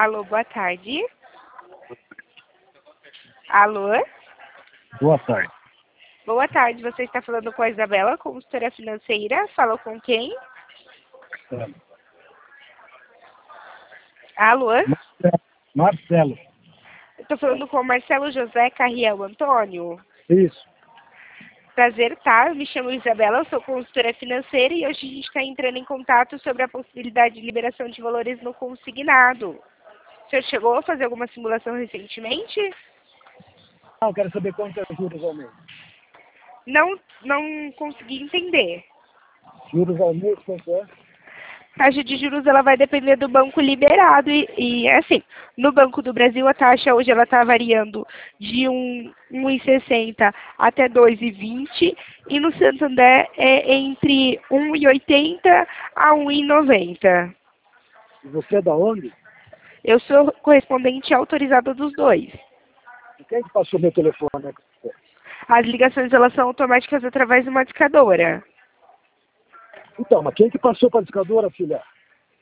Alô, boa tarde. Alô? Boa tarde. Boa tarde, você está falando com a Isabela, consultora financeira. Fala com quem? Alô? Marcelo. Estou falando com o Marcelo José Carriel Antônio. Isso. Prazer, tá? Eu me chamo Isabela, eu sou consultora financeira e hoje a gente está entrando em contato sobre a possibilidade de liberação de valores no consignado. O senhor chegou a fazer alguma simulação recentemente? Eu quero saber quanto é juros ao mês. Não consegui entender. Juros ao mês, quanto é? A taxa de juros ela vai depender do banco liberado e assim, no Banco do Brasil a taxa hoje ela está variando de 1,60 até 2,20 e no Santander é entre 1,80 a 1,90. E você é da onde? Eu sou correspondente autorizada dos dois. E quem que passou meu telefone? As ligações elas são automáticas através de uma discadora. Então, mas quem que passou para a discadora, filha?